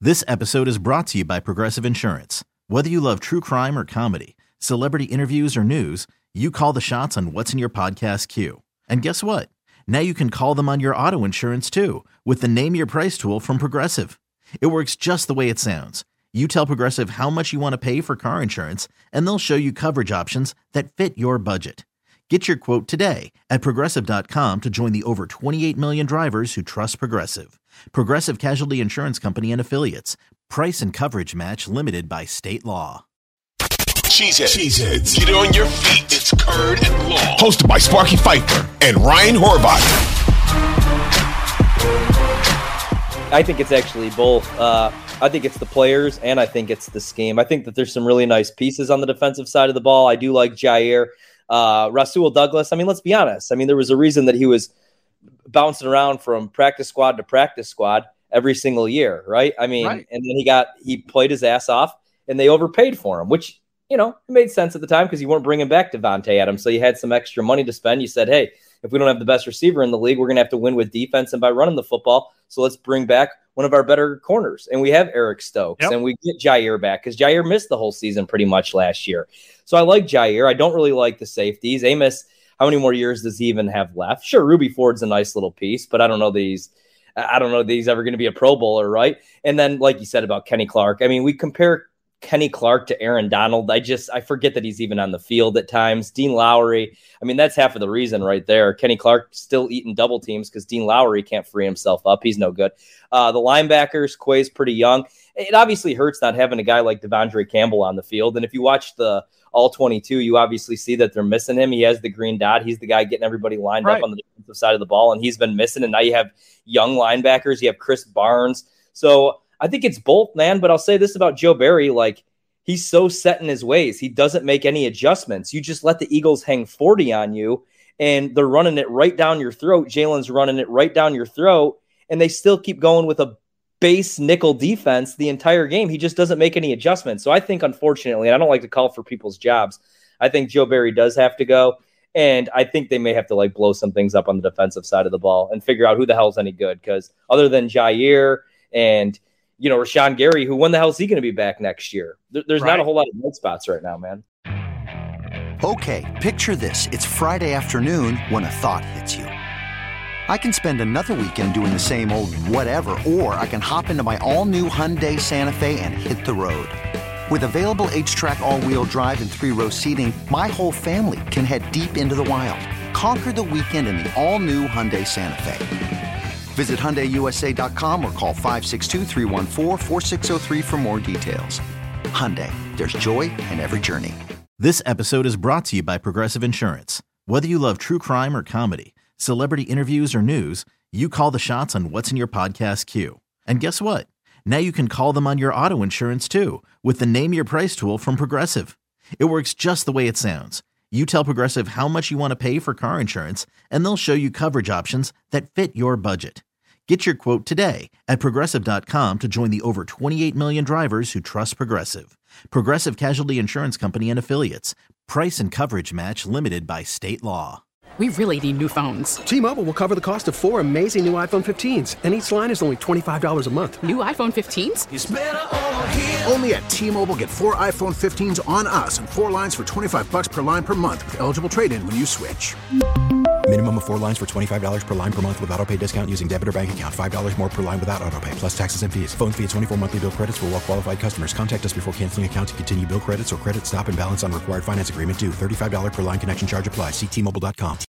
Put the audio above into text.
This episode is brought to you by Progressive Insurance. Whether you love true crime or comedy, celebrity interviews or news, you call the shots on what's in your podcast queue. And guess what? Now you can call them on your auto insurance too with the Name Your Price tool from Progressive. It works just the way it sounds. You tell Progressive how much you want to pay for car insurance, and they'll show you coverage options that fit your budget. Get your quote today at Progressive.com to join the over 28 million drivers who trust Progressive. Progressive Casualty Insurance Company and Affiliates. Price and coverage match limited by state law. Cheeseheads. Get on your feet. It's Curd and Long. Hosted by Sparky Fifer and Ryan Horvath. I think it's actually both. I think it's the players, and I think it's the scheme. I think that there's some really nice pieces on the defensive side of the ball. I do like Jair. Rasul Douglas, I mean, let's be honest. I mean, there was a reason that he was bouncing around from practice squad to practice squad every single year, right? I mean, right. And then he played his ass off, and they overpaid for him, which, you know, it made sense at the time because you weren't bringing back Devontae Adams, so you had some extra money to spend. You said, hey, if we don't have the best receiver in the league, we're going to have to win with defense and by running the football, so let's bring back one of our better corners. And we have Eric Stokes, and we get Jair back because Jair missed the whole season pretty much last year. So I like Jair. I don't really like the safeties. Amos, how many more years does he even have left? Sure, Ruby Ford's a nice little piece, but I don't know that he's ever going to be a Pro Bowler, right? And then, like you said about Kenny Clark, I mean, we compare Kenny Clark to Aaron Donald. I forget that he's even on the field at times. Dean Lowry, I mean, that's half of the reason right there. Kenny Clark still eating double teams because Dean Lowry can't free himself up. He's no good. The linebackers, Quay's pretty young. It obviously hurts not having a guy like Devondre Campbell on the field. And if you watch the All-22, you obviously see that they're missing him. He has the green dot. He's the guy getting everybody lined up on the defensive side of the ball, and he's been missing. And now you have young linebackers. You have Chris Barnes. So I think it's both, man. But I'll say this about Joe Barry, like, he's so set in his ways. He doesn't make any adjustments. You just let the Eagles hang 40 on you, and they're running it right down your throat. Jalen's running it right down your throat, and they still keep going with a base nickel defense the entire game. He just doesn't make any adjustments. So I think, unfortunately, and I don't like to call for people's jobs, I think Joe Barry does have to go, and I think they may have to, like, blow some things up on the defensive side of the ball and figure out who the hell's any good, because other than Jair and – you know, Rashawn Gary, when the hell is he going to be back next year? There's not a whole lot of bright spots right now, man. Okay, picture this. It's Friday afternoon when a thought hits you. I can spend another weekend doing the same old whatever, or I can hop into my all-new Hyundai Santa Fe and hit the road. With available H-Track all-wheel drive and 3-row seating, my whole family can head deep into the wild. Conquer the weekend in the all-new Hyundai Santa Fe. Visit HyundaiUSA.com or call 562-314-4603 for more details. Hyundai, there's joy in every journey. This episode is brought to you by Progressive Insurance. Whether you love true crime or comedy, celebrity interviews or news, you call the shots on what's in your podcast queue. And guess what? Now you can call them on your auto insurance too with the Name Your Price tool from Progressive. It works just the way it sounds. You tell Progressive how much you want to pay for car insurance, and they'll show you coverage options that fit your budget. Get your quote today at Progressive.com to join the over 28 million drivers who trust Progressive. Progressive Casualty Insurance Company and Affiliates. Price and coverage match limited by state law. We really need new phones. T-Mobile will cover the cost of 4 amazing new iPhone 15s, and each line is only $25 a month. New iPhone 15s? It's better over here. Only at T-Mobile, get 4 iPhone 15s on us and 4 lines for $25 per line per month with eligible trade-in when you switch. Minimum of 4 lines for $25 per line per month with autopay discount using debit or bank account. $5 more per line without autopay, plus taxes and fees. Phone fee at 24 monthly bill credits for well-qualified customers. Contact us before canceling account to continue bill credits or credit stop and balance on required finance agreement due. $35 per line connection charge applies. See T-Mobile.com.